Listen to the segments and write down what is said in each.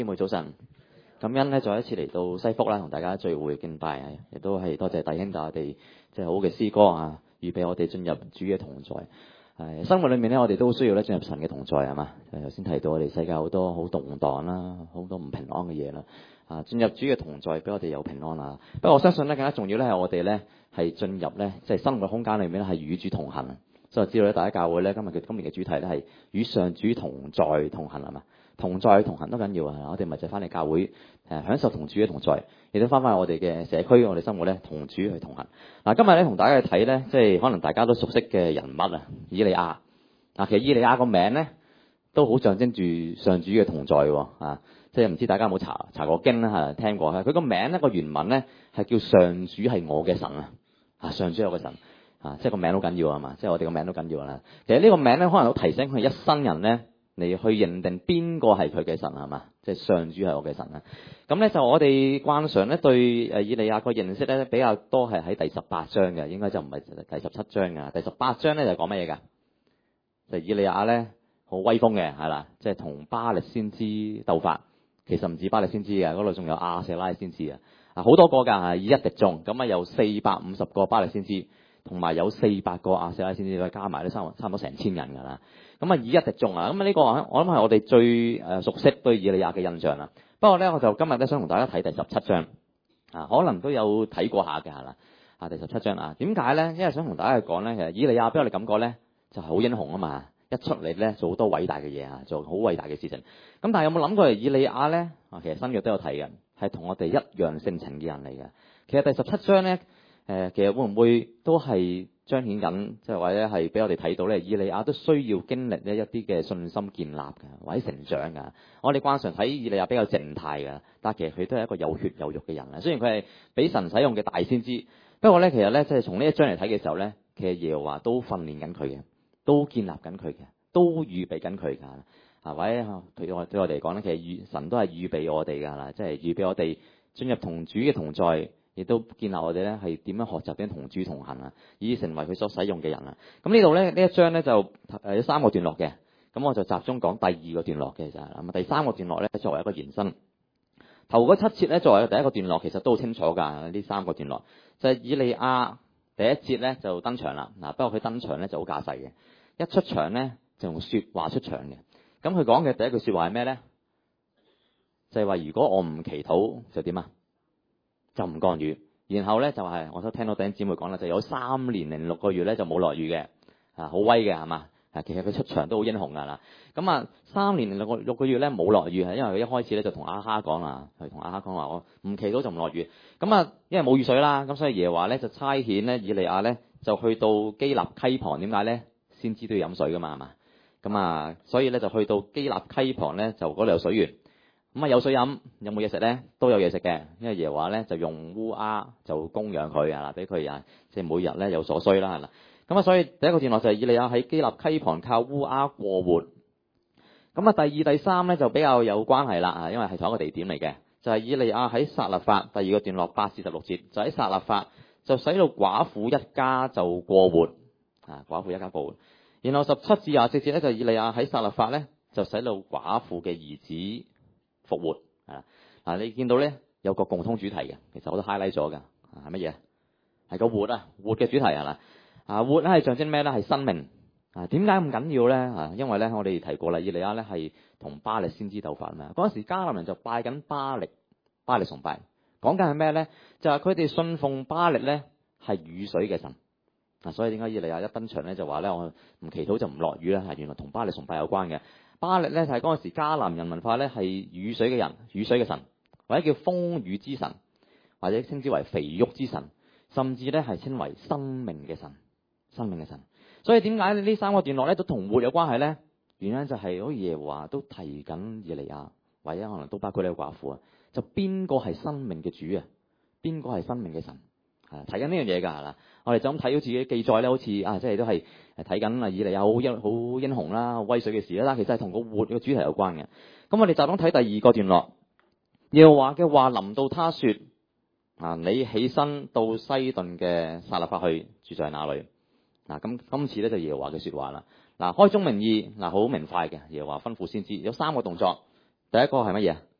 姊妹早晨，感恩咧再一次嚟到西福啦，同大家聚會敬拜，亦都係多謝弟兄帶我哋即係好嘅詩歌啊，預備我哋進入主嘅同在。生活裏面咧，我哋都需要咧進入神嘅同在係嘛？頭先提到我哋世界好多好動盪啦，好多唔平安嘅嘢啦。進入主嘅同在，俾我哋有平安啊！不過我相信咧更加重要咧係我哋咧係進入咧即係生活空間裏面咧係與主同行。所以我知道咧，大家教會咧今年嘅主題咧係與上主同在同行係嘛？同在同行都緊要啊！我哋咪就翻嚟教會享受同主嘅同在，亦都翻我哋嘅社區，我哋生活咧同主去同行。嗱，今日咧同大家去睇咧，即係可能大家都熟悉嘅人物啊，以利亞。其實以利亞個名咧都好象徵住上主嘅同在喎。即係唔知大家有冇查過經啦？聽過佢個名咧個原文咧係叫上主係我嘅神啊！上主有個神即係個名好緊要啊嘛！即係我哋個名都緊要啦。其實呢個名咧可能都提醒佢一生人咧。你去認定邊個係佢嘅神係嘛？即係上主係我嘅神啊！咁咧就我哋慣常咧對以利亞個認識咧比較多係喺第18章嘅，應該就唔係第17章噶。第18章咧就講乜嘢㗎？就以利亞咧好威風嘅係啦，即係同巴力先知鬥法。其實唔止巴力先知嘅，嗰度仲有亞舍拉先知啊！好多個㗎，以一敵眾咁啊，有450個巴力先知，同埋有400個亞舍拉先知，加埋都差唔多成千人㗎啦。咁以一敵眾啊！咁呢個我諗係我哋最熟悉對以利亞嘅印象啦。不過咧，我就今日咧想同大家睇第17章可能都有睇過下嘅係啦。第17章啊，點解咧？因為想同大家去講咧，其實以利亞俾我哋感覺咧就係好英雄啊嘛！一出嚟咧做好多偉大嘅嘢做好偉大嘅事情。咁但係有冇諗過以利亞咧？其實新約都有提嘅，係同我哋一樣性情嘅人嚟嘅。其實第17章咧，其實會唔會都係彰顯緊，即係或者係俾我哋睇到咧，以利亞都需要經歷呢一啲嘅信心建立嘅，或者成長㗎。我哋慣常睇以利亞比較靜態㗎，但係其實佢都係一個有血有肉嘅人啊。雖然佢係俾神使用嘅大先知，不過咧其實咧即係從呢一章嚟睇嘅時候咧，其實耶和華都訓練緊佢嘅，都建立緊佢嘅，都預備緊佢㗎。或者對我哋嚟講咧，其實神都係預備我哋㗎啦，即係預備我哋進入同主嘅同在。亦都建立我哋咧係點樣學習點同主同行啊，以成為佢所使用嘅人啊。咁呢度咧呢一章咧就有3個段落嘅，咁我就集中講第2個段落嘅就係咁。第3個段落咧作為一個延伸，頭嗰7節咧作為第一個段落，其實都好清楚㗎。呢3個段落就係以利亞第一節咧就登場啦。不過佢登場咧就好架勢嘅，一出場咧就用說話出場嘅。咁佢講嘅第一句說話係咩咧？就係話如果我唔祈禱就點啊？就唔降雨，然後咧就係我都聽到弟兄姊妹講啦，就有3年零6個月咧就冇落雨嘅，好威嘅係嘛？其實佢出場都好英雄㗎啦。咁3年零6個月咧冇落雨係因為佢一開始咧就同亞哈講啦，佢同亞哈講話我唔祈禱就唔落雨。咁因為冇雨水啦，咁所以耶和華咧就差遣咧以利亞咧就去到基立溪旁，點解咧？先知都要飲水㗎嘛係嘛？咁所以咧就去到基立溪旁咧就嗰度有水源。咁有水飲，有冇嘢食咧？都有嘢食嘅，因為耶和華咧就用烏鴉就供養佢啊，俾佢即係每日咧有所需啦，係啦。咁所以第一個段落就係以利亞喺基立溪旁靠烏鴉過活。咁第2、第3咧就比較有關係啦，因為係同一個地點嚟嘅，就係以利亞喺撒勒法第2個段落8至16節，就喺撒勒法就使到寡婦一家就過活寡婦一家過活。然後17至24節咧就以利亞喺撒勒法咧就使到寡婦嘅兒子復活你見到咧有個共通主題嘅，其實我都 highlight 咗㗎，係乜嘢？係個活活嘅主題係啦。活咧係象徵咩咧？係生命點解咁緊要咧？因為咧我哋提過啦，以利亞咧係同巴力先知鬥法嗰陣時，迦南人就拜緊巴力崇拜，講緊係咩咧？就係佢哋信奉巴力咧係雨水嘅神所以點解以利亞一登場咧就話咧我唔祈禱就唔落雨咧？原來同巴力崇拜有關嘅。巴力咧就係嗰陣時迦南人文化咧係雨水嘅人，雨水嘅神，或者叫風雨之神，或者稱之為肥沃之神，甚至咧係稱為生命嘅神，生命嘅神。所以點解呢3個段落咧都同活有關係咧？原因就係好似耶和華都提緊以利亞，或者可能都包括呢個寡婦就邊個係生命嘅主啊？邊個係生命嘅神？睇緊呢樣嘢㗎係啦。我哋就咁睇好似啲記載咧，好似即係都係睇緊以利亞好英雄啦、威水嘅事啦，但其實係同個活嘅主題有關嘅。咁我哋集中睇第2個段落，耶和華嘅話臨到他說你起身到西頓嘅撒勒法去，住在那裏。咁今次咧就耶和華嘅說話啦。開宗明義好明快嘅，耶和華吩咐先知有3個動作。第一個係乜嘢？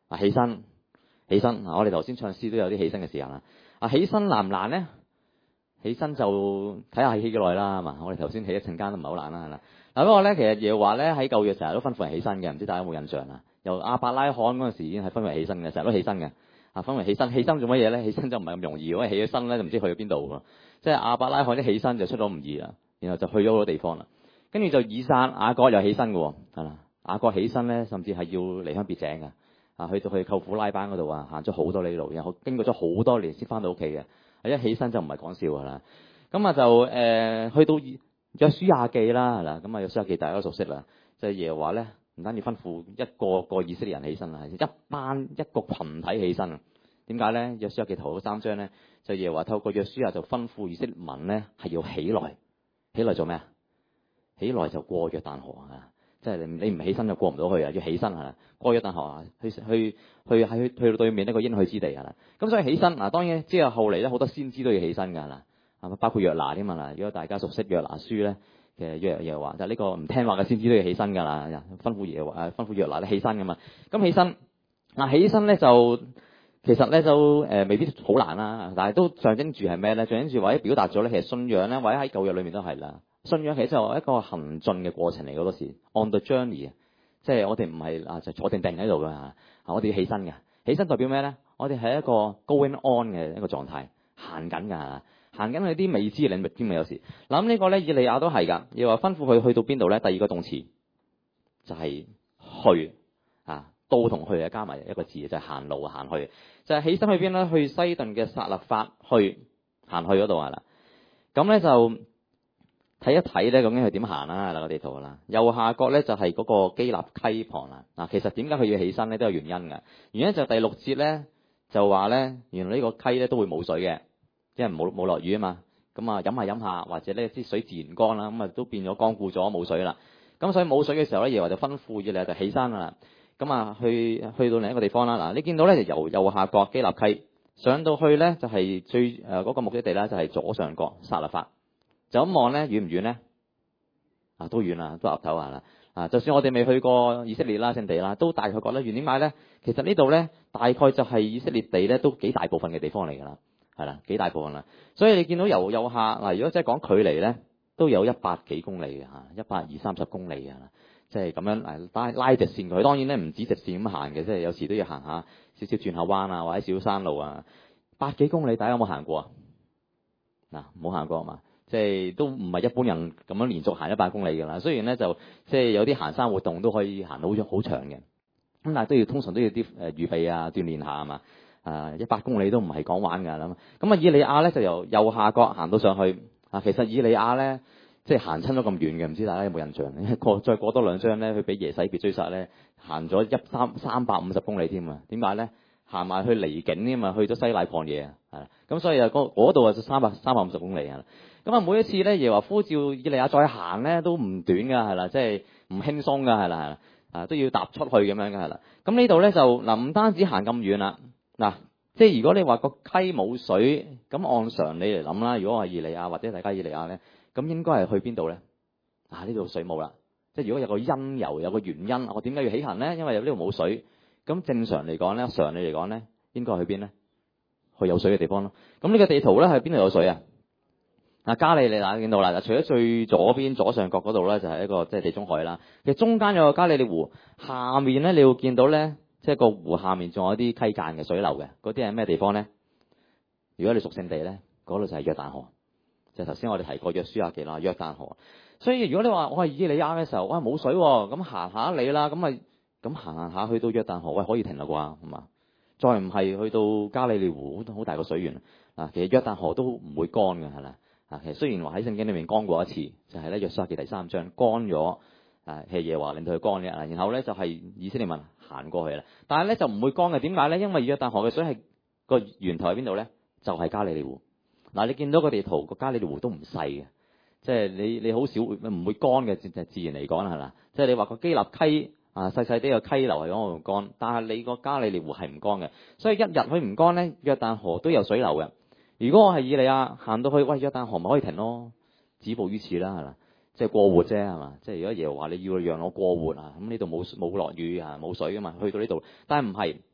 起身，我哋頭先唱詩都有啲起身嘅時間啦。起身難唔難咧？起身就睇下起幾耐啦，係嘛？我哋頭先起一陣間都唔係好難啦，係啦。不過咧，其實耶和華咧喺舊約成日都吩咐人起身嘅，唔知大家有冇印象啊？由亞伯拉罕嗰陣時已經係吩咐人起身嘅，成日都起身嘅。吩咐人起身做乜嘢咧？起身就唔係咁容易，如果起咗身咧就唔知去咗邊度喎。即係亞伯拉罕一起身就出咗唔易啦，然後就去咗好多地方啦。跟住就以撒、雅各又起身嘅，係啦。雅各起身咧，甚至係要離鄉別井嘅，去到去舅父拉班嗰度行咗好多里路，然後經過咗好多年先翻到屋企嘅。一起身就唔係講笑㗎啦。咁就去到約書亞記啦，係啦。咁約書亞記大家都熟悉啦，即係耶和華咧唔單止吩咐一個以色列人起身啦，係一個群體起身。點解咧？約書亞記頭嗰3章咧，就耶和華透過約書亞就吩咐以色列民咧係要起來做咩啊？起來就過約旦河啊！即係你唔起身就過唔到去啊！要起身係啦，過約旦河啊，去到對面呢個應許之地係啦。咁所以起身當然之後後嚟咧好多先知都要起身㗎啦，包括約拿添啊。如果大家熟悉約拿書咧，其實耶和華就呢個唔聽話嘅先知都要起身㗎啦，吩咐約拿咧起身㗎嘛。咁起身咧就其實咧就未必好難啦，但係都象徵住係咩咧？象徵住或者表達咗咧，其實信仰咧或者喺舊約裏面都係啦。信仰其實就係一個行進嘅過程嚟，好多時 on the journey， 即係我哋唔係就坐定喺度㗎，我哋要起身嘅。起身代表咩咧？我哋係一個 going on 嘅一個狀態，行緊㗎，行緊去啲未知嘅領域添啊！有時諗呢個咧，以利亞都係㗎，要話吩咐佢去到邊度咧？第二個動詞就係去到同去加埋一個字，就係行路行去，就係起身去邊咧？去西頓嘅撒勒法行去嗰度係啦。咁咧就睇一睇咧，究竟佢點行啦？嗱，個地圖啦，右下角咧就係嗰個基立溪旁啦。其實點解佢要起身咧？都有原因㗎。原因就第6節咧就話咧，原來呢個溪咧都會冇水嘅，因為冇落雨啊嘛。咁飲下，或者呢啲水自然乾啦，咁都變咗乾固咗冇水啦。咁所以冇水嘅時候咧，耶和華就吩咐以利亞就起身啦。咁去到另一個地方啦。嗱，你見到咧就由右下角基立溪上到去咧，就係最嗰個目的地啦，就係左上角撒勒法。就咁望咧，遠唔遠咧？都遠啦，都岌頭啦。就算我哋未去過以色列啦、聖地啦，都大概覺得遠。點解咧？其實呢度咧，大概就係以色列地咧，都幾大部分嘅地方嚟㗎啦，係啦，幾大部分啦。所以你見到由右下如果即係講距離咧，都有100幾公里嘅120-130公里嘅，即係咁樣拉直線佢。當然咧唔止直線咁行嘅，即係有時都要行下少少轉下彎或者小山路100幾公里，大家有冇行過啊？冇行過嘛？即係都唔係一般人咁樣連續行100公里㗎啦。雖然咧就即係有啲行山活動都可以行到好長嘅，咁但係通常都要啲預備鍛鍊下嘛。100公里都唔係講玩㗎啦。咁以利亞咧就由右下角行到上去。其實以利亞咧即係行親咗咁遠嘅，唔知大家有冇印象？再過多2章咧，佢俾耶洗別追殺咧，行咗350公里添啊！點解咧？行埋去離境添嘛，去咗西乃曠野咁所以嗰度就350公里啊。咁每一次咧，耶和華呼召以利亞再行咧，都唔短㗎，係啦，即係唔輕鬆㗎，係啦，都要踏出去咁樣㗎，係啦。咁呢度咧就唔單止行咁遠啦，即係如果你話個溪冇水，咁按常理嚟諗啦，如果我係以利亞或者大家以利亞咧，咁應該係去邊度咧？呢度水冇啦，即係如果有個因由，有個原因，我點解要起行咧？因為呢度冇水。咁正常嚟講咧，常理嚟講咧，應該去邊咧？去有水嘅地方咯。咁呢個地圖咧係邊度有水啊？加利利大家見到啦，除咗最左邊左上角嗰度咧，就係一個即係地中海啦。其實中間有個加利利湖，下面咧你會見到咧，即係個湖下面仲有啲溪澗嘅水流嘅，嗰啲係咩地方咧？如果你屬聖地咧，嗰度就係約旦河，就係頭先我哋提過約書亞記啦，約旦河。所以如果你話我係以利亞嘅時候，冇水喎，咁行下你啦，咁行下去到約旦河，可以停啦啩，係嘛？再唔係去到加利利湖，好大個水源其實約旦河都唔會乾嘅，係啦。其實雖然話喺聖經裏面乾過一次，就係咧約書亞記第3章乾咗，係耶和華令到佢乾嘅。然後咧就係以色列民行過去啦，但係咧就唔會乾嘅。點解咧？因為約旦河嘅水係個源頭喺邊度咧？就係加利利湖。你見到個地圖個加利利湖都唔細嘅，即係你好少唔會乾嘅，自然嚟講係啦。即係你話個基立溪細細啲個溪流係講我唔乾，但係你個加利利湖係唔乾嘅，所以一日佢唔乾咧，約旦河都有水流嘅。如果我係以利亞行到去，約旦河咪可以停咯，止步於此啦，係啦，即係過活啫，係嘛？即係如果耶和華你要讓我過活咁呢度冇落雨冇水噶嘛，去到呢度，但係唔係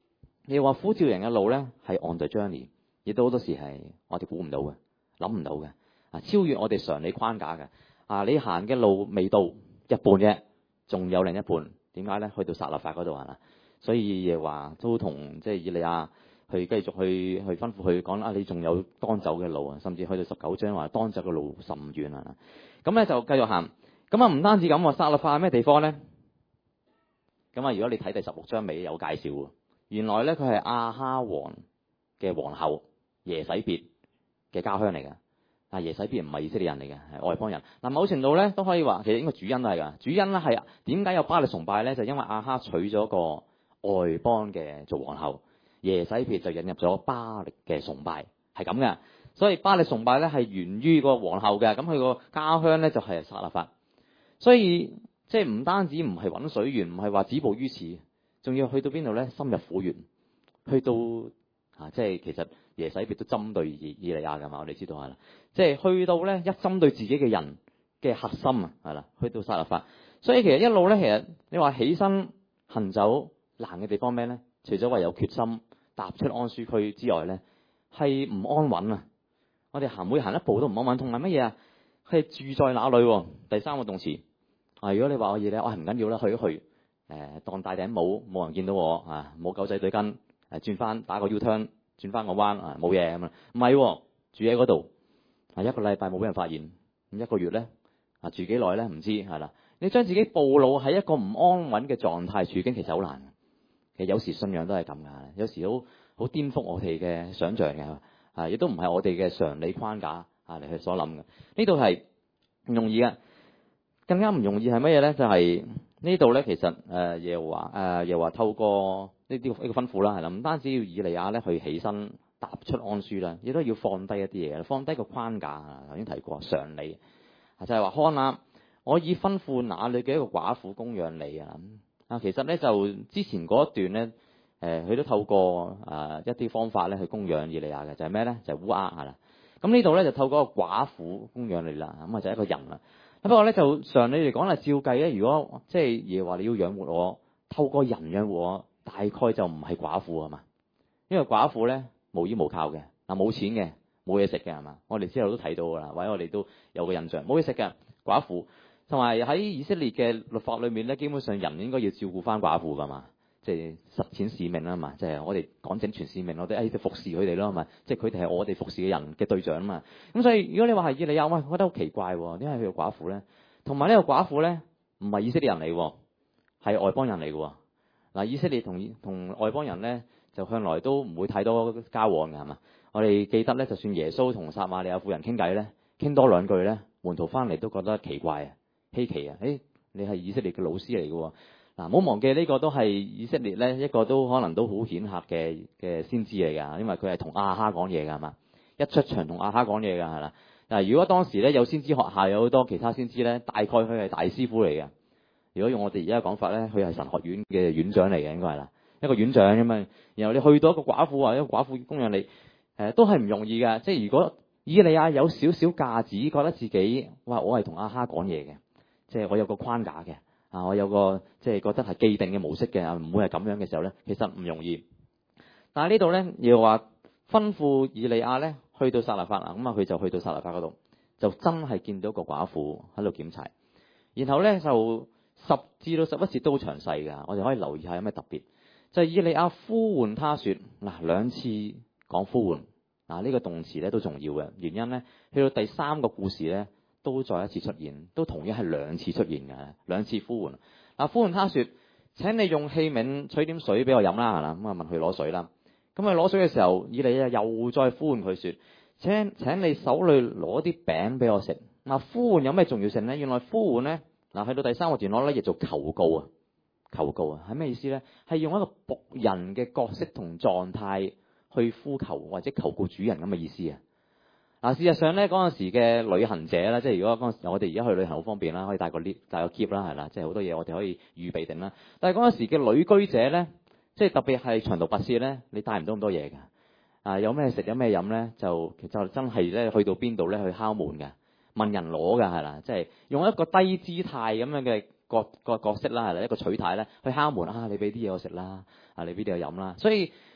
你話呼召人嘅路咧係 on the journey， 亦都好多時係我哋估唔到嘅，諗唔到嘅，超越我哋常理框架嘅。你行嘅路未到一半嘅，仲有另一半，點解咧？去到撒勒法嗰度係啦，所以耶和華都同即係以利亞去繼續去吩咐佢講你仲有當走嘅路啊，甚至去到19章話當走嘅路甚遠啊。咁咧就繼續行，咁唔單止咁，撒勒法係咩地方咧？咁如果你睇第16章尾有介紹喎，原來咧佢係亞哈王嘅皇后耶洗別嘅家鄉嚟嘅。耶洗別唔係以色列人嚟嘅，係外邦人。某程度咧都可以話，其實應該主因都係㗎。主因咧係點解有巴力崇拜咧？就因為亞哈娶咗個外邦嘅做皇后，耶洗別就引入咗巴力嘅崇拜，係咁嘅。所以巴力崇拜咧係源於個皇后嘅，咁佢個家鄉咧就係撒勒法。所以即係唔單止唔係揾水源，唔係話止步於此，仲要去到邊度咧？深入虎穴，去到即係其實耶洗別都針對以利亞㗎嘛，我哋知道係啦。即係去到咧一針對自己嘅人嘅核心啊，係啦，去到撒勒法。所以其實一路咧，其實你話起身行走難嘅地方咩咧？除咗話有決心踏出安舒區之外咧，係唔安穩啊！我哋每行一步都唔安穩，同埋乜嘢啊？係住在哪裏？第三個動詞如果你話我嘢咧，我係唔緊要啦，去一去當戴頂帽，冇人見到我冇狗仔隊跟轉翻打個 U turn， 轉翻個彎冇嘢咁啊！唔係住喺嗰度一個禮拜冇俾人發現，咁一個月咧住幾耐咧唔知係啦。你將自己暴露喺一個唔安穩嘅狀態處境，其實好難。其實有時信仰都係咁噶，有時好顛覆我哋嘅想像嘅亦都唔係我哋嘅常理框架嚟去所諗嘅。呢度係唔容易嘅，更加唔容易係乜嘢咧？就係呢度咧，其實耶和華透過呢個吩咐啦，係啦，唔單止要以利亞咧去起身踏出安舒啦，亦都要放低一啲嘢，放低個框架頭先提過常理就係話看下我已吩咐那裏嘅一個寡婦供養你其實咧就之前嗰一段咧佢都透過一啲方法咧去供養以利亞嘅，就係咩咧？就係烏鴉係啦。咁呢度咧就透過個寡婦供養你啦，咁就係一個人啦。不過咧就常理嚟講係照計咧，如果即係耶和華你要養活我，透過人養活我，大概就唔係寡婦啊嘛。因為寡婦咧無依無靠嘅冇錢嘅，冇嘢食嘅係嘛。我哋之後都睇到噶啦，或者我哋都有個印象，冇嘢食嘅寡婦。同埋喺以色列嘅律法裏面咧，基本上人應該要照顧翻寡婦噶嘛，即係實踐使命啦嘛，即係我哋講整全使命，我哋服侍佢哋咯嘛，即係佢哋係我哋服侍嘅人嘅對象啊嘛。咁所以如果你話係以利亞，我覺得好奇怪喎，點解佢係寡婦咧？同埋呢個寡婦咧唔係以色列人嚟，係外邦人嚟嘅。嗱，以色列同外邦人咧就向來都唔會太多交往嘅係嘛。我哋記得咧，就算耶穌同撒瑪利亞婦人傾偈咧，傾多兩句咧，門徒翻嚟都覺得奇怪稀奇你係以色列嘅老師嚟嘅喎。嗱，唔好忘記呢個都係以色列咧一個都可能都好顯赫嘅先知嚟㗎，因為佢係同亞哈講嘢㗎係嘛，一出場同亞哈講嘢㗎係啦。嗱，如果當時咧有先知學校有好多其他先知咧，大概佢係大師傅嚟嘅。如果用我哋而家嘅講法咧，佢係神學院嘅院長嚟嘅，應該係啦，一個院長咁樣。然後你去到一個寡婦或者一個寡婦供養你，都係唔容易㗎。即係如果以利亞有少少架子，覺得自己我係同亞哈講嘢嘅。即係我有個框架嘅我有個即係覺得係既定嘅模式嘅唔會係咁樣嘅時候咧，其實唔容易。但係呢度咧要話吩咐以利亞咧去到撒勒法咁佢就去到撒勒法嗰度，就真係見到個寡婦喺度撿柴。然後咧就10至到11節都好詳細㗎，我哋可以留意下有咩特別。就係以利亞呼喚他說兩次講呼喚呢個動詞咧都重要嘅原因咧，去到第3個故事咧。都再一次出現，都同樣係2次出現嘅，2次呼喚。呼喚他說：請你用器皿取點水俾我飲啦，係啦。咁問佢攞水啦。咁佢攞水嘅時候，以利亞又再呼喚佢說：請你手裏攞啲餅俾我食。呼喚有咩重要性咧？原來呼喚咧，去到第3個段落咧，亦做求告啊，求告啊，係咩意思咧？係用一個僕人嘅角色同狀態去呼求或者求告主人咁嘅意思啊。事實上咧，嗰陣時嘅旅行者啦，即係如果嗰陣時我哋而家去旅行好方便啦，可以帶個 lift 帶個篋啦，係啦，即係好多嘢我哋可以預備定啦。但係嗰陣時嘅旅居者咧，即係特別係長途跋涉咧，你帶唔到咁多嘢㗎。有咩食有咩飲咧，就其實真係咧去到邊度咧去敲門㗎，問人攞㗎係啦，即係用一個低姿態咁樣嘅個角色啦，係啦，一個取態咧去敲門你俾啲嘢我食啦，你俾啲嘢飲啦。所以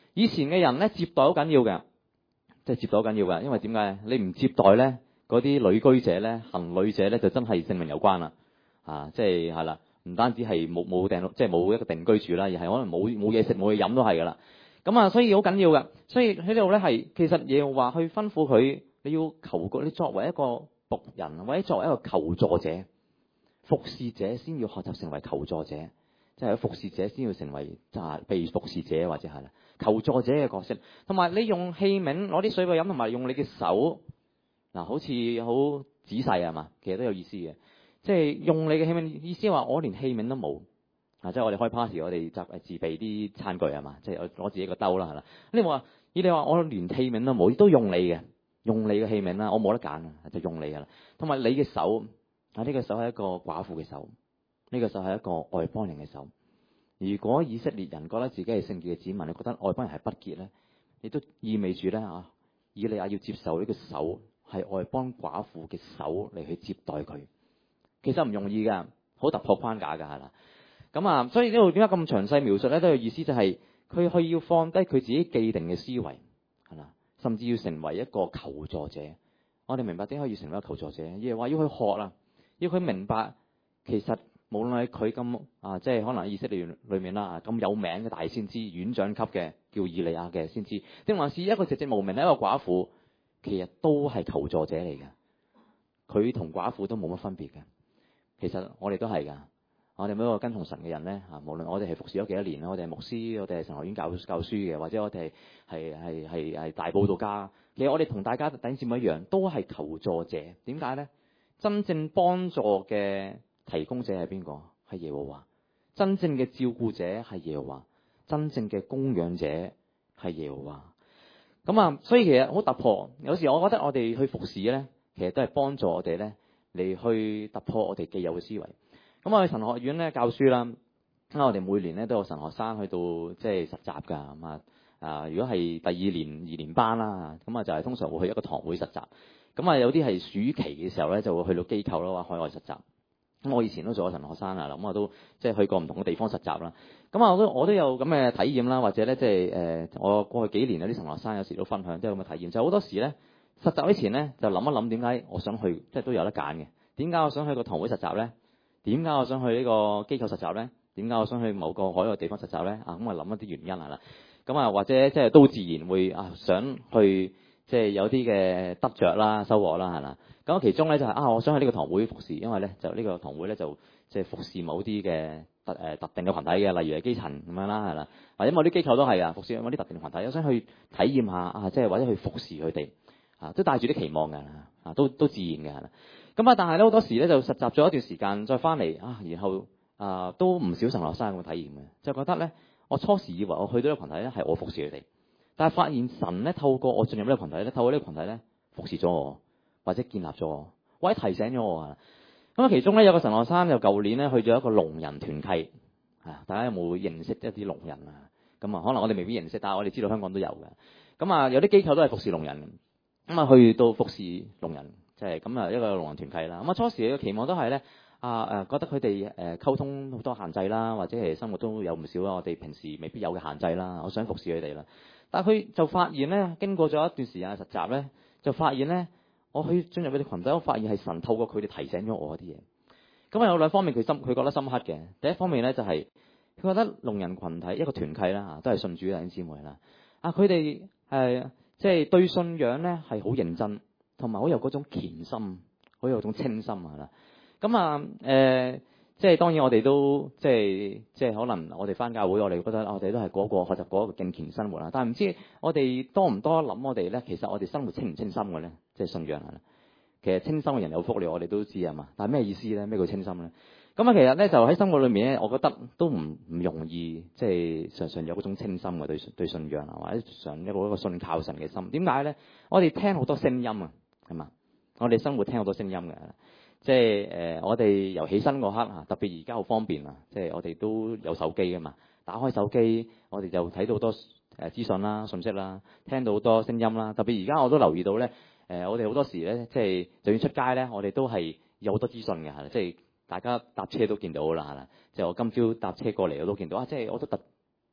以前嘅人咧接待好緊要嘅，即係接待好緊要嘅，因為點解？你唔接待咧，嗰啲旅居者咧、行旅者咧，就真係性命有關啦。即係啦，唔單止係冇定，即係冇一個定居住啦，而係可能冇嘢食、冇嘢飲都係噶啦。咁啊，所以好緊要嘅。所以喺呢度咧係，其實耶和華去吩咐佢，你要求過，你作為一個僕人或者作為一個求助者、服侍者，先要學習成為求助者。即係服侍者先要成為被服侍者，或者係啦求助者嘅角色。同埋你用器皿攞啲水去飲，同埋用你嘅手好似好仔細係嘛，其實都有意思嘅。即係用你嘅器皿，意思話我連器皿都冇即係我哋開 party， 我哋自備啲餐具係嘛，即係攞自己個兜啦係啦。你話我連器皿都冇，都用你嘅器皿啦，我冇得揀就用你噶啦。同埋你嘅手呢個手係一個寡婦嘅手。呢個手係一個外邦人嘅手。如果以色列人覺得自己係聖潔嘅子民，你覺得外邦人係不潔咧，亦都意味住咧以利亞要接受呢個手係外邦寡婦嘅手嚟去接待佢。其實唔容易㗎，好突破框架㗎係啦。咁所以呢度點解咁詳細描述咧？都有意思，就係佢要放低佢自己既定嘅思維係啦，甚至要成為一個求助者。我哋明白點解要成為一個求助者，而係話要去學啦，要佢明白其實。無論係佢咁即係可能以色列裏面啦咁有名嘅大先知、院長級嘅叫以利亞嘅先知，定還是一個寂寂無名嘅一個寡婦，其實都係求助者嚟嘅。佢同寡婦都冇乜分別嘅。其實我哋都係㗎。我哋每一個跟從神嘅人咧無論我哋係服侍咗幾多年啦，我哋係牧師，我哋係神學院教書嘅，或者我哋係大佈道家，其實我哋同大家弟兄姊妹一樣，都係求助者。點解咧？真正幫助嘅提供者係邊個？係耶和華。真正嘅照顧者係耶和華。真正嘅供養者係耶和華。所以其實好突破。有時我覺得我哋去服侍咧，其實都係幫助我哋咧嚟去突破我哋既有嘅思維。我去神學院咧教書啦。我哋每年咧都有神學生去到即係實習㗎。如果係第二年班啦，就係通常會去一個堂會實習。有啲係暑期嘅時候咧，就會去到機構啦，或海外實習。我以前都做過神學生啦，我都即係去過唔同嘅地方實習啦。我都有咁嘅體驗啦，或者咧即係我過去幾年有啲神學生有時都分享，即係咁嘅體驗。就好多時咧實習之前咧就諗一諗點解我想去，即係都有得揀嘅。點解我想去個堂會實習咧？點解我想去呢個機構實習咧？點解我想去某個海外地方實習咧？諗一啲原因係啦。或者即係都自然會想去，即係有啲嘅得着啦、收穫啦係啦。其中咧就係我想去呢個堂會服侍，因為咧就呢個堂會咧就即係服侍某啲嘅特定嘅群體嘅，例如係基層咁樣啦係啦，或者某啲機構都係服侍某啲特定嘅群體，我想去體驗下即係或者去服侍佢哋都帶住啲期望嘅都自然嘅係啦。但係咧好多時咧就實習咗一段時間再翻嚟然後都唔少神學生咁嘅體驗嘅，就覺得咧我初時以為我去到呢個群體咧係我服侍佢哋，但係發現神咧透過我進入呢個群體咧，透過呢個群體咧服侍咗我。或者建立咗我，或者提醒咗我其中咧有個神學生就舊年咧去咗一個聾人團契大家有冇認識一啲聾人可能我哋未必認識，但係我哋知道香港都有嘅。有啲機構都係服侍聾人，去到服侍聾人，即係一個聾人團契啦。初時嘅期望都係咧覺得佢哋溝通好多限制啦，或者係生活都有唔少我哋平時未必有嘅限制啦。我想服侍佢哋啦，但係佢就發現咧，經過咗一段時間嘅實習咧，就發現咧。我去進入佢哋群體，我發現係神透過佢哋提醒咗我啲嘢。有兩方面佢覺得深刻嘅。第一方面咧就係佢覺得聾人群體一個團契啦都係信主嘅弟兄姊妹啦。佢哋即係對信仰咧係好認真，同埋好有嗰種虔心，好有嗰種清心啦。即係當然我哋都即係可能我哋返教會，我哋覺得我哋都係嗰個學習嗰個敬虔生活啦。但係唔知我哋多唔多諗我哋咧？其實我哋生活清唔清心嘅咧？即係信仰其實清心嘅人有福利，我哋都知係嘛。但係咩意思咧？咩叫清心咧？其實咧就喺生活裏面咧，我覺得都唔容易，即係常常有嗰種清心嘅對信仰或者常一個信靠神嘅心。點解咧？我哋聽好多聲音係嘛？我哋生活聽好多聲音嘅。即係我哋由起身嗰刻特別而家好方便即係我哋都有手機㗎嘛，打開手機我哋就睇到好多資訊啦、信息啦，聽到好多聲音啦。特別而家我都留意到咧，我哋好多時咧，即係就算出街咧，我哋都係有好多資訊嘅，即係大家搭車都見到啦，即係我今朝搭車過嚟我都見到即係我都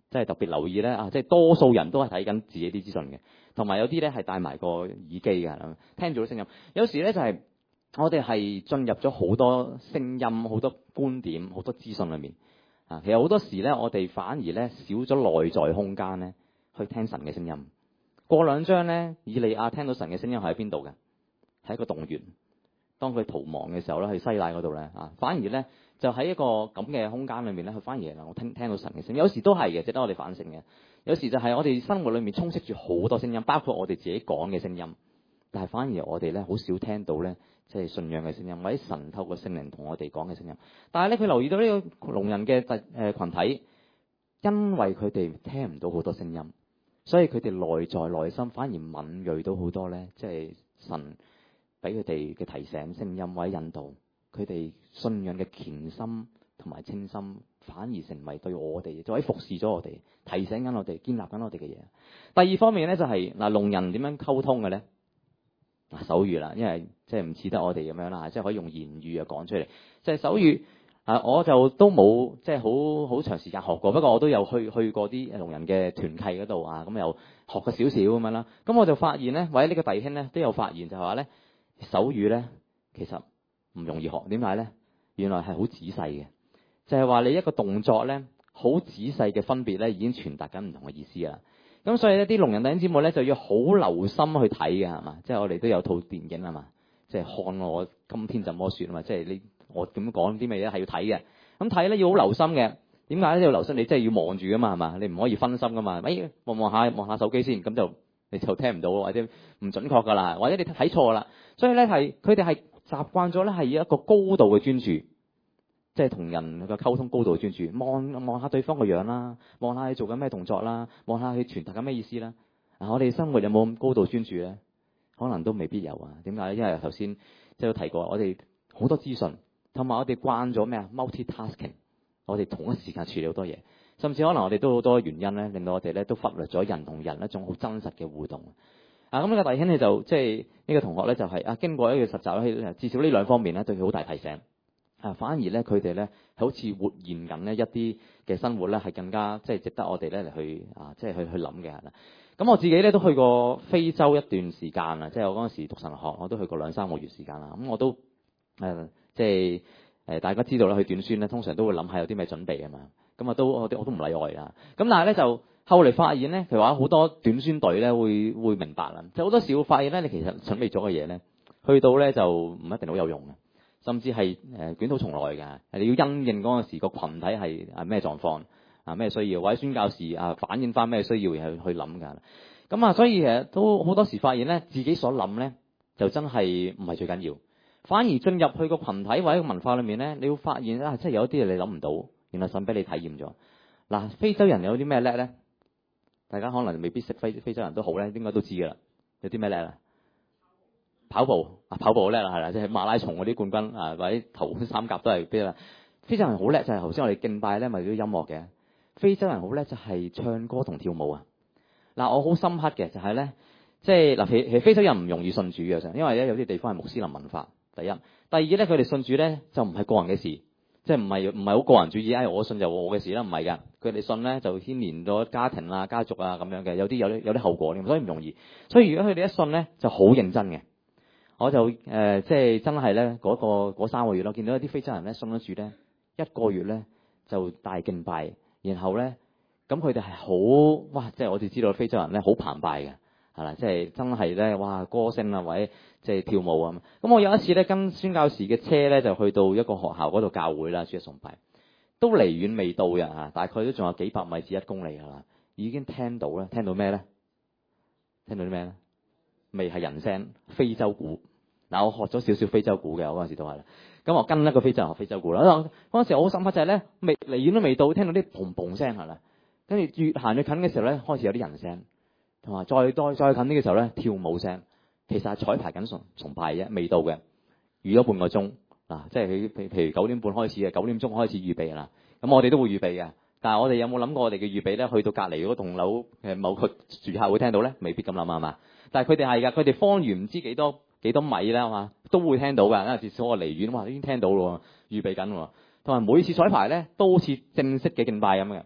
即係特別留意咧即係多數人都係睇緊自己啲資訊嘅，同埋有啲咧係戴埋個耳機嘅，聽住啲聲音。有時咧就係我哋係進入咗好多聲音、好多觀點、好多資訊裏面其實好多時咧，我哋反而咧少咗內在空間咧去聽神嘅聲音。過兩章咧，以利亞聽到神嘅聲音係喺邊度嘅？喺一個洞穴。當佢逃亡嘅時候咧，去西奈嗰度咧反而咧就喺一個咁嘅空間裏面咧，佢反而能夠聽到神嘅聲音。有時都係嘅，值得我哋反省嘅。有時就係我哋生活裏面充斥住好多聲音，包括我哋自己講嘅聲音，但係反而我哋咧好少聽到咧即係信仰嘅聲音，或者神透過聖靈同我哋講嘅聲音。但係咧，佢留意到呢個聾人嘅群體，因為佢哋聽唔到好多聲音，所以佢哋內心反而敏銳到好多咧，即係神俾佢哋嘅提醒聲音或者引導，佢哋信仰嘅虔心同埋清心，反而成為對我哋就喺服侍咗我哋，提醒緊我哋，建立緊我哋嘅嘢。第二方面咧就係聾人點樣溝通嘅咧？手語啦，因為即係唔似得我哋咁樣啦，即係可以用言語講出嚟。即係手語我就都冇即係好長時間學過，不過我都有去過啲聾人嘅團契嗰度咁又學過少少咁樣啦。咁我就發現咧，或者呢個弟兄咧都有發現就係話咧，手語咧其實唔容易學。點解咧？原來係好仔細嘅，就係話你一個動作咧，好仔細嘅分別咧，已經傳達緊唔同嘅意思啦。咁所以呢啲聾人弟兄姊妹咧就要好留心去睇嘅，係嘛？即係我哋都有套電影啊嘛，即係看我今天怎麼說啊嘛，即係我咁講啲咩嘢係要睇嘅。咁睇咧要好留心嘅。點解咧要留心？你真係要望住噶嘛，係嘛？你唔可以分心噶嘛。望下手機先，咁就你就聽唔到或者唔準確噶啦，或者你睇錯啦。所以咧佢哋係習慣咗咧係要一個高度嘅專注，即係同人嘅溝通高度嘅專注，望下對方個樣啦，望下佢做緊咩動作啦，望下佢傳達緊咩意思啦。我哋生活有冇咁高度專注咧？可能都未必有啊。點解咧？因為頭先即係都提過，我哋好多資訊，同埋我哋慣咗咩multitasking， 我哋同一時間處理好多嘢，甚至可能我哋都好多原因咧，令到我哋咧都忽略咗人同人一種好真實嘅互動。咁呢個弟兄咧就即係呢個同學咧就係經過一個實習咧，至少呢兩方面咧對佢好大提醒。反而咧佢哋咧好似活現緊呢一啲嘅生活咧，係更加即係值得我哋咧嚟去即係去諗嘅。咁我自己咧都去過非洲一段時間啦，即係我嗰陣時讀神學，我都去過2-3個月時間啦。咁我都即係大家知道啦，去短宣咧通常都會諗下有啲咩準備啊嘛。咁我都唔例外啦。咁但係咧就後嚟發現咧，譬如話好多短宣隊咧會明白啦，即係好多時會發現咧，你其實準備咗嘅嘢咧，去到咧就唔一定好有用嘅。甚至係捲土重來嘅，你要因應嗰陣時個群體係咩狀況咩需要，或者宣教士反映翻咩需要去諗㗎。咁所以其實都好多時發現咧，自己所諗咧就真係唔係最緊要，反而進入去個群體或者個文化裏面咧，你會發現真係有啲嘢你諗唔到，原來神俾你體驗咗。非洲人有啲咩叻咧？大家可能未必識非洲人都好咧，應該都知㗎啦。有啲咩叻啊？跑步好叻啦，係啦，即係馬拉松嗰啲冠軍或者頭3甲都係非洲人。非洲人好叻就係頭先我哋敬拜咧，咪啲音樂嘅。非洲人好叻就係唱歌同跳舞啊！我好深刻嘅就係咧，即係其實非洲人唔容易信主嘅，因為咧有啲地方係穆斯林文化。第一，第二咧佢哋信主咧就唔係個人嘅事，即係唔係好個人主義，我信就我嘅事啦，唔係㗎。佢哋信咧就牽連咗家庭家族咁樣嘅，有啲後果，所以唔容易。所以如果佢哋一信咧就好認真嘅。我就即係真係咧嗰3個月咯，見到一啲非洲人咧信咗主咧，1個月咧就大敬拜，然後咧咁佢哋係好哇，即係我哋知道非洲人咧好澎湃嘅，係啦，即係真係咧哇歌聲或者即係跳舞啊。咁我有一次咧跟宣教士嘅車咧就去到一個學校嗰度教會啦，主日崇拜都離遠未到嘅大概都仲有幾百米至1公里㗎啦，已經聽到咩咧？聽到啲咩咧？未係人聲，非洲鼓。我學咗少少非洲鼓嘅，我嗰陣時都係啦。咁我跟一個非洲人學非洲鼓啦。嗰陣時我好深刻就係咧，離遠都未到，聽到啲砰砰聲係啦。跟住越行越近嘅時候咧，開始有啲人聲，同埋再近啲嘅時候咧，跳舞聲。其實係彩排緊崇拜啫，未到嘅。預咗半個鐘即係譬如9點半開始嘅，9點鐘開始預備啦。咁我哋都會預備嘅，但係我哋有冇諗過我哋嘅預備咧，去到隔離嗰棟樓某個住客會聽到咧？未必咁諗係嘛？但係佢哋係㗎，佢哋方圓唔知幾多米啦嘛，都會聽到㗎。因為至少我離遠已經聽到咯，預備緊喎。同埋每次彩排咧都好似正式嘅敬拜咁嘅。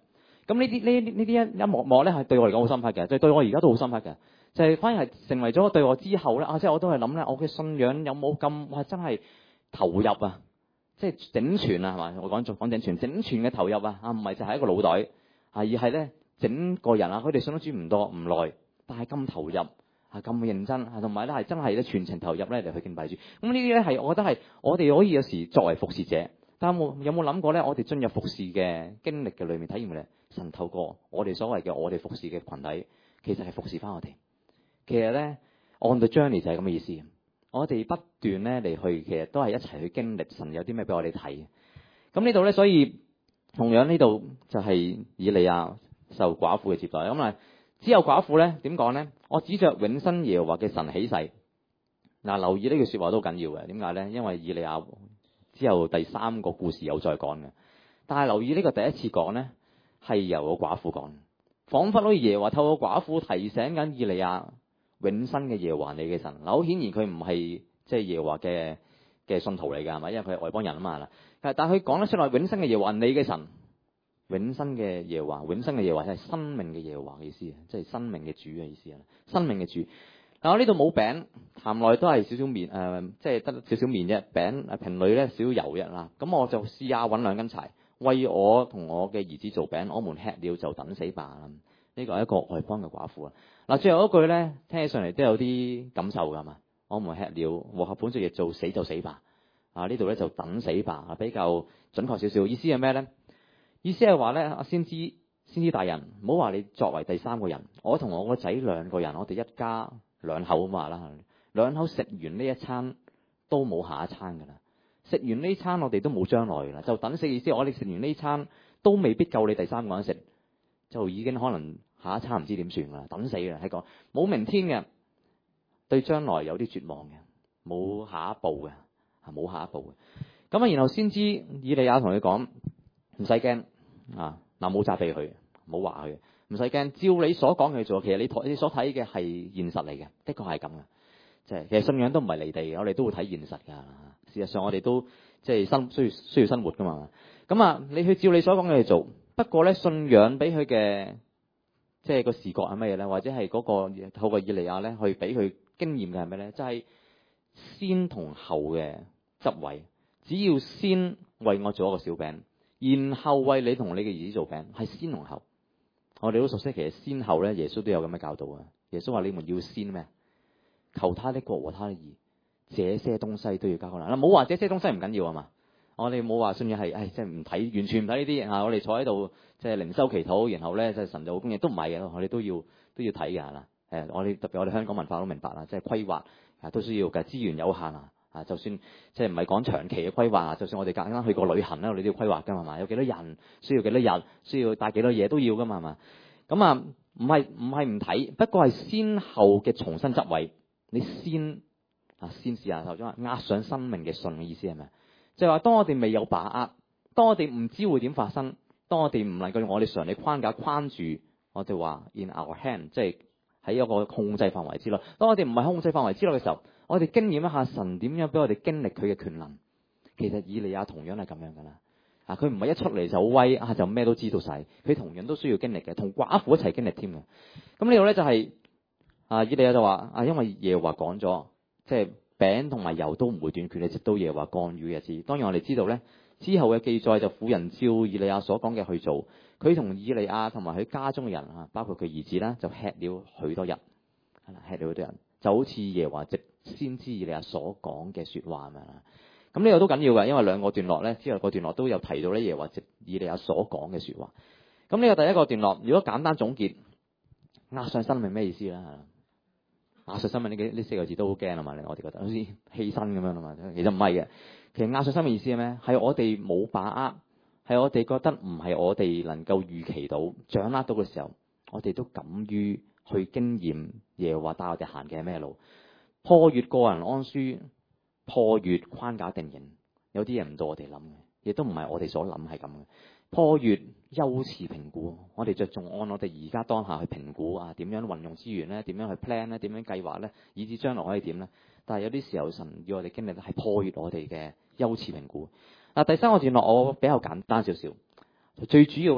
咁呢啲一幕咧係對我嚟講好深刻嘅，就對我而家都好深刻嘅，就係反而係成為咗對我之後咧即係我都係諗咧，我嘅信仰有冇咁真係投入啊？即係整全啊，係嘛？我講整全嘅投入啊，唔係就係一個腦袋而係咧整個人啊。佢哋信得主唔多唔耐，但係咁投入咁認真同埋咧係真係咧全程投入咧嚟去敬拜主。咁呢啲咧係我覺得係我哋可以有時作為服侍者，但有冇諗過咧？我哋進入服侍嘅經歷嘅裏面體驗咧，神透過我哋所謂嘅我哋服侍嘅群體，其實係服侍翻我哋。其實咧 on the journey 就係咁嘅意思。我哋不斷咧嚟去，其實都係一齊去經歷神有啲咩俾我哋睇。咁呢度咧，所以同樣呢度就係以利亞受寡婦嘅接待。咁只有寡婦咧點講咧？我指着永生耶和華嘅神起誓。留意呢句說話都緊要嘅。點解咧？因為以利亞之後第三個故事有再講嘅。但係留意呢個第一次講咧，係由個寡婦講，仿佛好似耶和華透過寡婦提醒緊以利亞。永生嘅耶和華你嘅神，好顯然佢唔係即係耶和華嘅信徒嚟㗎，係咪？因為佢係外邦人啊嘛。但係佢講得出來永生嘅耶和華你嘅神，永生嘅耶和華，永生嘅耶和華係生命嘅耶和華嘅意思，即係生命嘅主嘅意思啊！生命嘅主。我呢度冇餅，壇內都係少少麵，即係得少少麵啫。餅瓶裏咧少油啫啦。咁我就試下揾2根柴，為我同我嘅兒子做餅，我們吃了就等死吧。呢個係一個外邦嘅寡婦啊！最後一句咧，聽起上嚟都有啲感受㗎嘛。我們吃了和合本説做死就死吧。呢度咧就等死吧，比較準確少少。意思係咩咧？意思係話咧，先知大人，唔好話你作為第三個人，我同我個仔2個人，我哋一家2口咁話啦，2口食完呢一餐都冇下一餐㗎啦。食完呢餐我哋都冇將來㗎啦，就等死。意思我哋食完呢餐都未必夠你第三個人食，就已經可能下一餐唔知點算㗎啦，等死㗎啦，係個冇明天嘅，對將來有啲絕望嘅，冇下一步嘅，冇下一步嘅。咁然後先知以利亞同佢講唔使驚冇責備佢，冇話佢，唔使驚，照你所講嘅去做。其實你所睇嘅係現實嚟嘅，的確係咁嘅。即係其實信仰都唔係離地嘅，我哋都會睇現實㗎。事實上我哋都即係需要生活㗎嘛。咁你去照你所講嘅去做。不過咧，信仰俾佢嘅即係個視覺係乜嘢咧？或者係嗰個透過以利亞咧去俾佢經驗嘅係咩咧？就係先同後嘅執位。只要先為我做一個小餅，然後為你同你嘅兒子做餅，係先同後。我哋都熟悉，其實先後咧，耶穌都有咁嘅教導啊。耶穌話：你們要先咩？求他的國和他的義，這些東西都要加上。冇話這些東西唔緊要啊嘛。我哋冇話信仰係即係唔睇，完全唔睇呢啲。我哋坐喺度即係靈修祈禱，然後咧即係神就好公義，都唔係嘅。我哋都要睇嘅係啦。我哋特別我哋香港文化都明白啦，即係規劃都需要嘅，資源有限就算即係唔係講長期嘅規劃，就算我哋啱啱去過旅行咧，我哋都要規劃㗎嘛。有幾多人需要幾多日，需要帶幾多嘢都要㗎嘛，係嘛？咁唔係唔睇，不過係先後嘅重新執位。你先試下頭先壓上生命嘅信嘅意思係咪？就係話當我哋未有把握，當我哋唔知會點發生，當我哋唔能夠用我哋常理框架框住，我哋話 in our hand，即係喺一個控制範圍之內。當我哋唔係控制範圍之內嘅時候，我哋經驗一下神點樣俾我哋經歷佢嘅權能。其實以利亞同樣係咁樣噶啦。佢唔係一出嚟就好威就咩都知道晒，佢同樣都需要經歷嘅，同寡婦一齊經歷添嘅。咁呢度咧就係以利亞就話因為耶和華講咗，即係餅同埋油都唔會斷絕，直到耶和華降雨嘅日子。當然我哋知道咧，之後嘅記載就婦人照以利亞所講嘅去做，佢同以利亞同埋佢家中嘅人包括佢兒子啦，就吃了許多日，吃了許多人，就好似耶和華藉先知以利亞所講嘅說話咁樣。咁呢個都緊要嘅，因為2個段落咧，之後個段落都有提到咧耶和華藉以利亞所講嘅說話。咁呢個第一個段落，如果簡單總結，壓上生命咩意思咧？壓上生命呢4個字都好驚啊嘛！我哋覺得好似犧牲咁樣啊嘛，其實唔係嘅。其實壓上生命意思係咩？係我哋冇把握，係我哋覺得唔係我哋能夠預期到、掌握到嘅時候，我哋都敢於去經驗耶和華帶我哋行嘅係咩路，破越個人安舒，破越框架定型。有啲嘢唔到我哋諗嘅，亦都唔係我哋所諗係咁嘅。破越優次評估，我哋着重按我哋而家當下去評估點樣運用資源咧，點樣去 plan 咧，點樣計劃咧，以至將來可以點咧。但係有啲時候神要我哋經歷係破越我哋嘅優次評估。第三個段落我比較簡單少少，最主要咧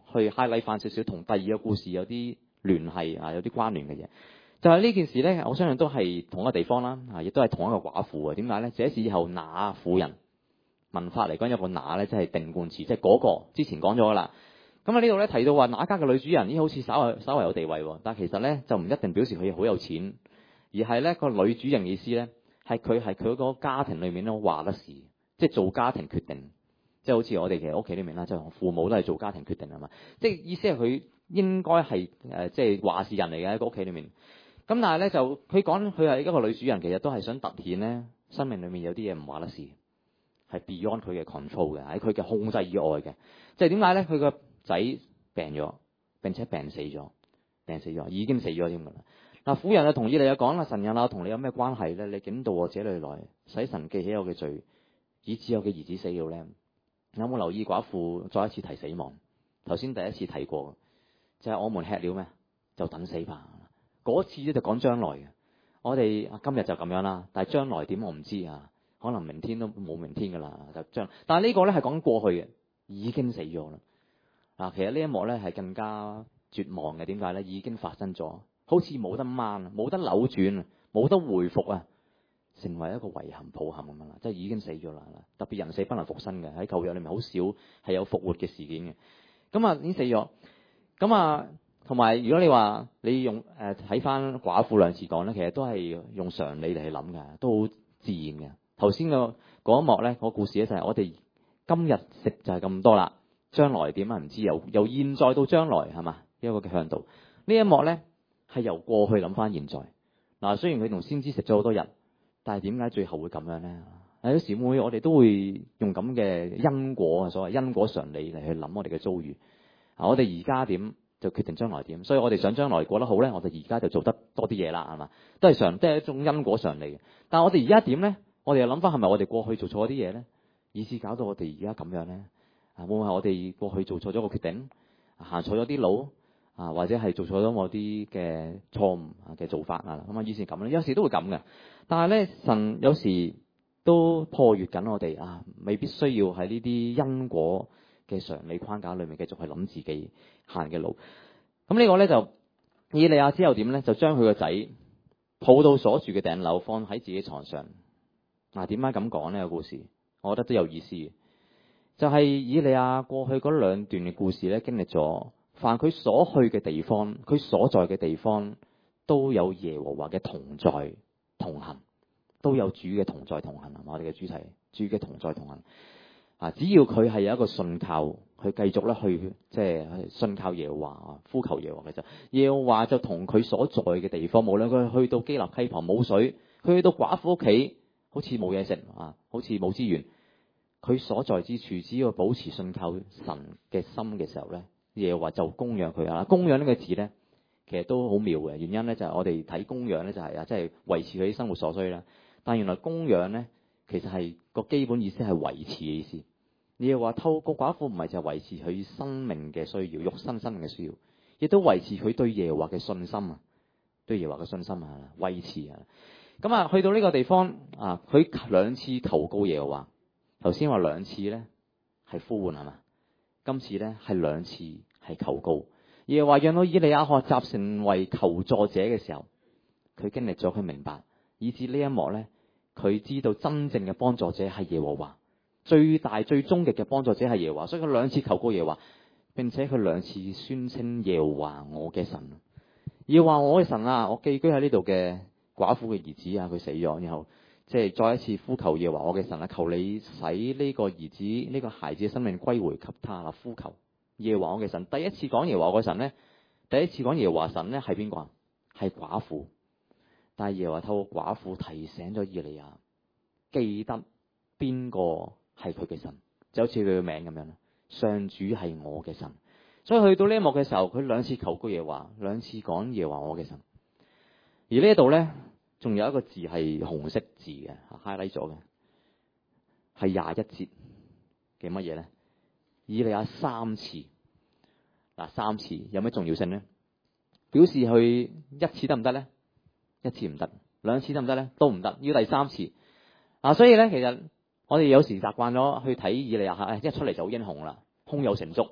去 highlight 翻少少同第二個故事有啲聯繫啊，有啲關聯嘅嘢。就係呢件事咧，我相信都係同一個地方啦，亦都係同一個寡婦啊。點解咧？這事以後那婦人，文法嚟講有個那咧，即係定冠詞，即係嗰個之前講咗噶啦。咁啊呢度咧提到話那家嘅女主人，好似稍為有地位，但係其實咧就唔一定表示佢好有錢，而係咧個女主人意思咧係佢嗰個家庭裏面咧話得事，即係做家庭決定，即係好似我哋其實屋企裏面啦，即係父母都係做家庭決定啊嘛。即係意思係佢應該係即係話事人嚟嘅喺個屋企裏面。咁但係咧就佢講佢係一個女主人，其實都係想凸顯咧生命裏面有啲嘢唔話得事，係 beyond 佢嘅 control 嘅，喺佢嘅控制以外嘅。即係點解咧？佢個仔病咗，並且病死咗，已經死咗添㗎啦。嗱，婦人就同以利亞講啦：神人啊，同你有咩關係咧？你竟到我這裏來，使神記起我嘅罪，以致我嘅兒子死了咧。有冇留意寡婦再一次提死亡？頭先第一次提過，就係我們吃了咩，就等死吧。嗰次咧就講將來嘅，我哋今日就咁樣啦，但係將來點我唔知啊，可能明天都冇明天㗎啦，就將。但係呢個咧係講過去嘅，已經死咗啦。嗱，其實呢一幕咧係更加絕望嘅，點解咧？已經發生咗，好似冇得掹，冇得扭轉，冇得回復啊，成為一個遺憾抱憾咁樣啦，即係已經死咗啦。特別人死不能復生嘅，喺舊約裏面好少係有復活嘅事件嘅。咁啊，已經死咗。咁啊，同埋如果你話你用睇翻寡婦兩次講咧，其實都係用常理嚟去諗嘅，都好自然嘅。頭先個嗰一幕咧，個故事咧就係我哋今日食就係咁多啦。將來點啊？唔知，由現在到將來係嘛，一個嘅向度。呢一幕咧係由過去諗翻現在。嗱，雖然佢同先知食咗好多日，但係點解最後會咁樣咧？有時會我哋都會用咁嘅因果啊，所謂因果常理嚟去諗我哋嘅遭遇。我哋而家點就決定將來點，所以我哋想將來過得好咧，我哋而家就做得多啲嘢啦，係嘛？都係一種因果常理嘅。但係我哋而家點咧？我哋又諗翻係咪我哋過去做錯啲嘢咧，以致搞到我哋而家咁樣咧？會唔會係我哋過去做錯咗個決定，行錯咗啲路啊，或者係做錯咗我啲嘅錯誤嘅做法啊？咁啊，以前咁咧，有時都會咁嘅。但係咧，神有時都破越緊我哋啊，未必需要喺呢啲因果嘅常理框架裏面繼續去諗自己行嘅路。咁呢個咧就以利亞之後點咧？就將佢個仔抱到所住嘅頂樓，放喺自己床上。嗱，點解咁講呢個故事？我覺得都有意思嘅。就係以利亞過去嗰兩段嘅故事咧，經歷咗凡佢所去嘅地方，佢所在嘅地方都有耶和華嘅同在同行，都有主嘅同在同行。我哋嘅主題，主嘅同在同行啊！只要佢係有一個信靠，佢繼續咧去即係信靠耶和華，呼求耶和華嘅時候，耶和華就同佢所在嘅地方，無論佢去到基立溪旁冇水，佢去到寡婦屋企好似冇嘢食啊，好似冇資源。佢所在之處，只要保持信靠神嘅心嘅時候咧，耶和華就供養佢啊！供養呢個字咧，其實都好妙嘅。原因咧就係我哋睇供養咧就係即係維持佢啲生活所需啦。但原來供養咧其實係個基本意思係維持嘅意思。耶和華透過寡婦唔係就係維持佢生命嘅需要，肉身生命嘅需要，亦都維持佢對耶和華嘅信心啊，對耶和華嘅信心啊，維持啊。咁啊，去到呢個地方啊，佢兩次求告耶和華。頭先話兩次咧係呼喚係嘛，今次咧係兩次係求告。耶和華讓到以利亞學習成為求助者嘅時候，佢經歷咗，佢明白，以至呢一幕咧，佢知道真正嘅幫助者係耶和華，最大最終極嘅幫助者係耶和華，所以佢兩次求告耶和華，並且佢兩次宣稱耶和華我嘅神。耶和華我嘅神啊，我寄居喺呢度嘅寡婦嘅兒子啊，佢死咗，然後即係再一次呼求耶和華我嘅神啊，求你使呢個兒子呢個孩子嘅生命歸回給他啦！呼求耶和華我嘅神。第一次講耶和華我嘅神咧，第一次講耶和華神咧係邊個啊？係寡婦。但係耶和華透過寡婦提醒咗以利亞，記得邊個係佢嘅神，就好似佢嘅名咁樣啦。上主係我嘅神。所以去到呢一幕嘅時候，佢兩次求告耶和華，兩次講耶和華我嘅神。而呢度咧，仲有一個字係紅色字嘅 highlight 咗嘅，係21節嘅乜嘢咧？以利亞三次，三次有咩重要性咧？表示去一次得唔得咧？一次唔得，兩次得唔得咧？都唔得，要第三次。所以咧，其實我哋有時習慣咗去睇以利亞一出嚟就好英雄啦，胸有成竹，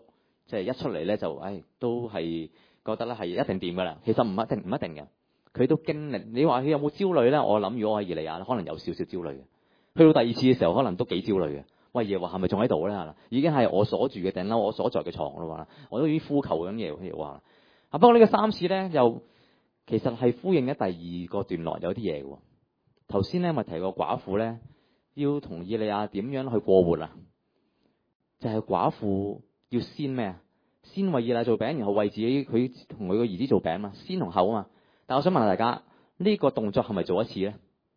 即係一出嚟咧就都係覺得咧係一定掂噶啦。其實唔一定嘅，佢都經歷。你話佢有冇焦慮咧？我諗如果我係以利亞，可能有少少焦慮嘅。去到第二次嘅時候，可能都幾焦慮嘅。喂，耶和華係咪仲喺度咧？已經係我所住嘅頂樓，我所在嘅床咯。我都已經呼求緊耶和華。不過呢個三次咧，又其實係呼應咗第二個段落有啲嘢嘅。頭先咧咪提過寡婦咧，要同以利亞點樣去過活啊？就係寡婦要先咩啊？先為以利亞做餅，然後為自己佢同佢個兒子做餅嘛，先同後啊嘛。但我想問下大家，呢個動作係咪做一次咧？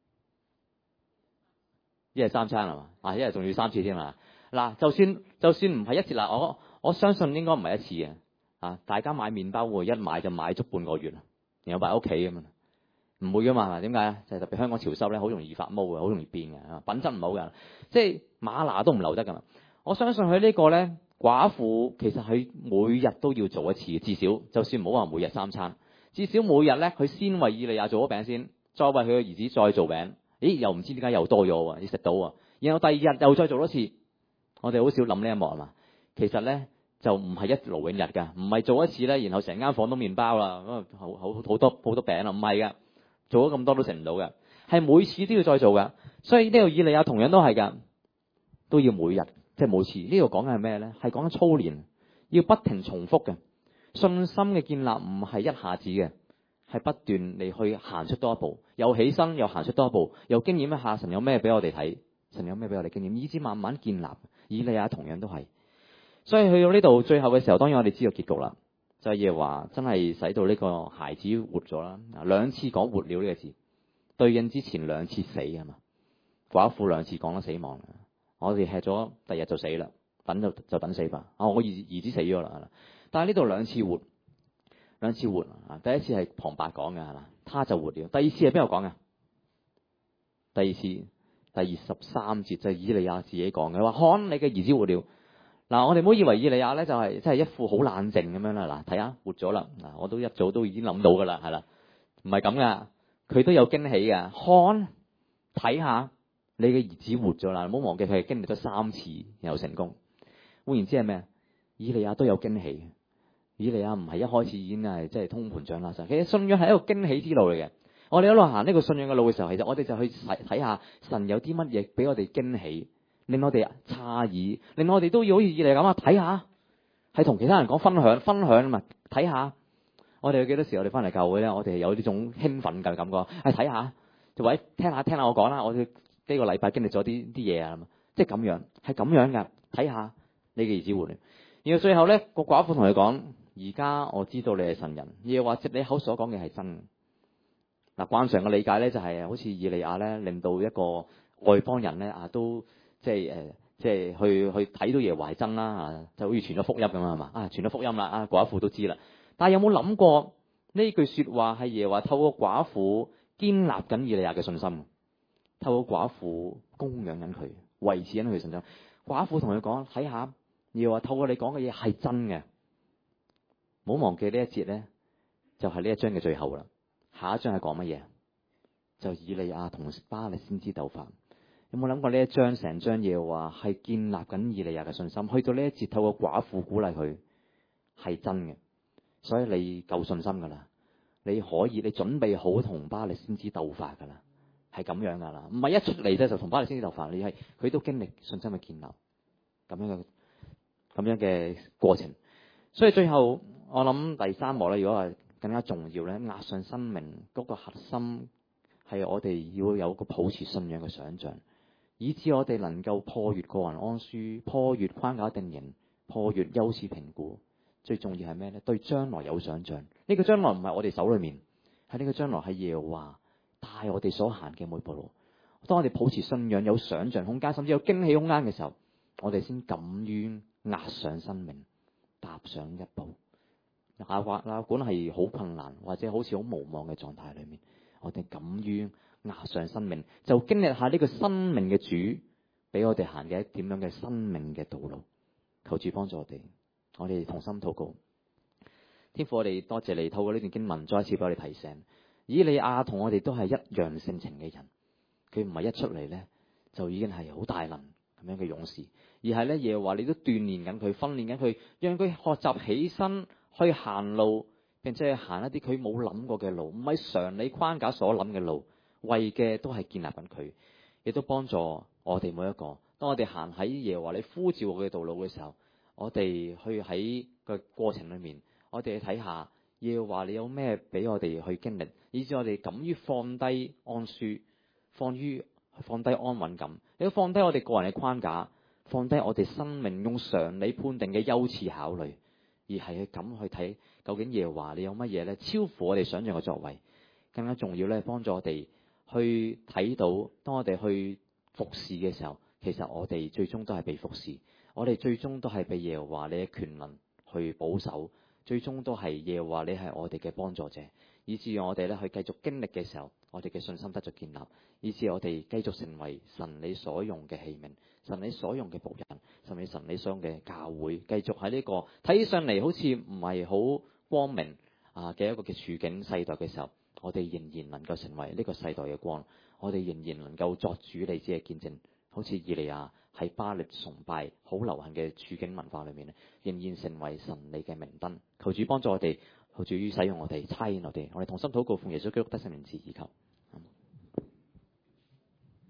一日三餐係嘛？一日仲要三次添啊！嗱，就算唔係一次啦，我相信應該唔係一次嘅。大家買麵包會一買就買足半個月，然後擺喺屋企咁啊，唔會噶嘛？點解啊？就係特別香港潮濕咧，好容易發毛嘅，好容易變嘅，品質唔好嘅，即係馬拿都唔留得噶嘛。我相信佢呢個咧，寡婦其實佢每日都要做一次，至少就算唔好話每日三餐，至少每日咧佢先為以利亞做咗餅先，再為佢嘅兒子再做餅。咦，又唔知點解又多咗喎，你食到喎，然後第二日又再做多次。我哋好少諗呢一幕係嘛？其實咧就唔係一勞永逸㗎，唔係做一次咧，然後成間房都麵包啦，好多餅啦，唔係㗎，做咗咁多都食唔到㗎，係每次都要再做㗎。所以呢個以利亞同樣都係㗎，都要每日即係每次。呢個講緊係咩咧？係講緊操練，要不停重複嘅信心嘅建立，唔係一下子嘅。係不斷嚟去行出多一步，又起身又行出多一步，又經驗一下神有咩俾我哋睇，神有咩俾我哋經驗，以至慢慢建立。以利亞同樣都係，所以去到呢度最後嘅時候，當然我哋知道結局啦，就係耶和華真係使到呢個孩子活咗啦。兩次講活了呢個字，對應之前兩次死係嘛？寡婦兩次講咗死亡，我哋吃咗第日就死啦，等就等死吧。我兒子死咗啦，但係呢度兩次活。兩次活啊！第一次係旁白講嘅係嘛，他就活了。第二次係邊個講嘅？第二次第23節就係以利亞自己講嘅，話看你嘅兒子活了。嗱，我哋唔好以為以利亞咧就係即係一副好冷靜咁樣啦。嗱，睇下活咗啦。嗱，我都一早都已經諗到噶啦，係啦，唔係咁噶，佢都有驚喜嘅。看，睇下你嘅兒子活咗啦，唔好忘記佢係經歷咗3次然後成功。換言之係咩？以利亞都有驚喜。以利亞唔係一開始已經係即係通盤掌握晒，其實信仰係一個驚喜之路嚟嘅。我哋一路行呢個信仰嘅路嘅時候，其實我哋就去睇下神有啲乜嘢俾我哋驚喜，令我哋詫異，令我哋都要好似以利亞咁啊！睇下係同其他人講分享啊嘛！睇下我哋有幾多時我哋翻嚟教會咧，我哋係有呢種興奮嘅感覺，睇下就或者聽下我講啦，我哋呢個禮拜經歷咗啲嘢啊，即係咁樣係咁樣噶，睇下你嘅兒子活了。然後最後咧個寡婦同佢講。而家我知道你係神人，亦或者你口所講嘅係真。嗱，慣常嘅理解咧就係好似以利亞咧，令到一個外邦人咧都即係去睇到耶和華係真啦，就好似傳咗福音咁係嘛？傳咗福音啦，寡婦都知啦。但係有冇諗過呢句說話係耶和華透過寡婦堅立緊以利亞嘅信心，透過寡婦供養緊佢，維持緊佢信心。寡婦同佢講：睇下耶和華透過你講嘅嘢係真嘅。唔好忘記呢一節咧，就係呢一章嘅最後啦。下一章係講乜嘢？就以利亞同巴力先知鬥法。有冇諗過呢一章成章嘢話係建立緊以利亞嘅信心？去到呢一節，透過寡婦鼓勵佢係真嘅，所以你夠信心噶啦，你可以你準備好同巴力先知鬥法噶啦，係咁樣噶啦，唔係一出嚟就同巴力先知鬥法。你係佢都經歷信心嘅建立，咁樣嘅過程。所以最後。我諗第3幕咧，如果係更加重要咧，押上生命嗰個核心係我哋要有個保持信仰嘅想像，以致我哋能夠破越個人安舒，破越框架定型，破越優次評估。最重要係咩咧？對將來有想像。呢個將來唔係我哋手裏面，係呢個將來係耶和華帶我哋所行嘅每步路。當我哋保持信仰有想像空間，甚至有驚喜空間嘅時候，我哋先敢於押上生命，踏上一步。哪管係好困難或者好似好無望嘅狀態裏面，我哋敢於押上生命，就經歷下呢個生命嘅主俾我哋行嘅點樣嘅生命嘅道路。求主幫助我哋同心禱告。天父，我哋多謝你透過呢段經文再一次俾我哋提醒，以利亞同我哋都係一樣性情嘅人，佢唔係一出嚟咧就已經係好大能咁樣嘅勇士，而係咧耶和華你都鍛鍊緊佢，訓練緊佢，讓佢學習起身去行路，並且去行一啲佢冇諗過嘅路，唔係常理框架所諗嘅路，為嘅都係建立緊佢，亦都幫助我哋每一個。當我哋行喺耶和華你呼召我嘅道路嘅時候，我哋去喺個過程裏面，我哋去睇下耶和華你有咩俾我哋去經歷，以至我哋敢於放低安舒，放低安穩感，亦都放低我哋個人嘅框架，放低我哋生命用常理判定嘅優次考慮，而係去咁去睇究竟耶和華你有乜嘢咧，超乎我哋想象嘅作為。更加重要咧，幫助我哋去睇到，當我哋去服侍嘅時候，其實我哋最終都係被服侍，我哋最終都係被耶和華你嘅權能去保守，最終都係耶和華你係我哋嘅幫助者，以至我哋咧去繼續經歷嘅時候，我哋嘅信心得咗建立，以至我哋繼續成為神你所用嘅器皿，神你所用嘅僕人，甚至神你所用嘅教會，繼續喺呢個睇起上嚟好似唔係好光明嘅一個嘅處境世代嘅時候，我哋仍然能夠成為呢個世代嘅光，我哋仍然能夠作主你子嘅見證，好似以利亞喺巴力崇拜好流行嘅處境文化裏面咧，仍然成為神你嘅明燈。求主幫助我哋，求主使用我哋，差遣我哋，我哋同心禱告，奉耶穌基督得勝名字而求。